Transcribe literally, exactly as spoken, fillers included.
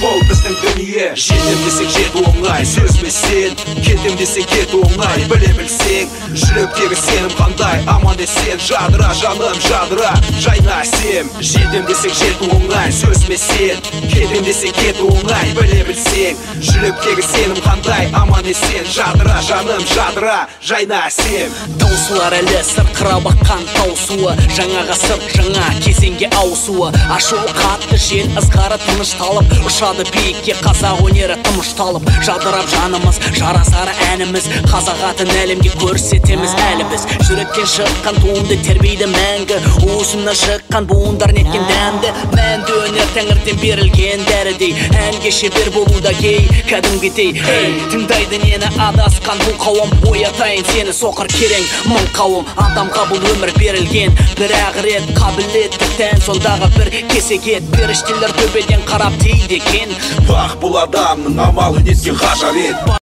бұл біздің дүние. Жетем десек жету оңай, сөзбе сен. Кетем десек кету оңай, біле білсең. Жүректегі сенім қандай, аман есен. Жадыра жаным, жадыра, жайна сем. Жетем десек жету оңай, сөзбе сен. Кетем десек кету оңай, біле білсең. Жүректегі сенім қандай, аман есен. Жадыра жаным, жадыра, жайна сем. Таусылар әлі сырқыра баққан таусуы, жаңа ғасыр жаңа кезеңге ауысуы. Ашуы қатты жел ызғары тынышталып, ұшады биікке қазақ өнері тынышталып. Жадырап жанымыз, жарасары әніміз, қазақ атын әлемге көрсетеміз әлі біз. Жүректен шыққан туынды тербейді мәңгі, уысымнан шыққан буындар неткен дәмді. Мәнді өнер тәңірден берілген дәрідей, әнге шебер болуда кей кәдімгідей. Ей, тыңдайды нені адасқан бұл қауым, оятайын сені соқыр керең мың қауым. Адамға бұл өмір берілген бір-ақ рет, қабілетті тән сондағы бір кесегет. Періштелер төбеден қарап дейді екен, бақ бұл адамның амалы неткен ғажап ет.